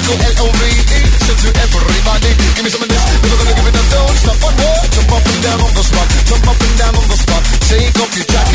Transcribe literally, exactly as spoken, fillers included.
lyrical L O V E. So to everybody, give me some of this. We're gonna give it a don't stop. One more, jump up and down on the spot. Jump up and down on the spot. Take off your jacket.